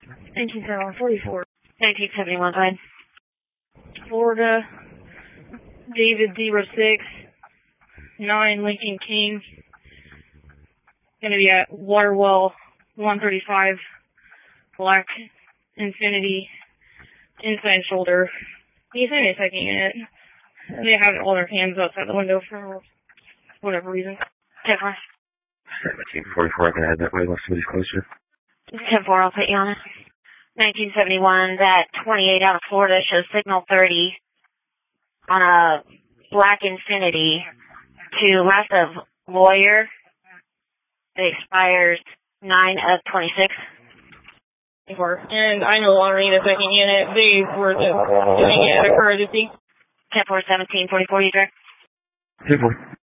1944. 1971, go ahead. Florida, David 06, 9 Lincoln King. Gonna be at Waterwell 135, Black Infinity, inside shoulder. Can you send me a second unit? They have all their hands outside the window for whatever reason. 10-4. 1744, I can add that way once somebody's closer. 10-4, I'll put you on it. 1971, that 28 out of Florida shows signal 30 on a Black Infinity to west of Lawyer. It expires 9 of 26. And I no longer need a second unit. They were just doing it at a courtesy. 10-4, 1744, you direct. 10-4.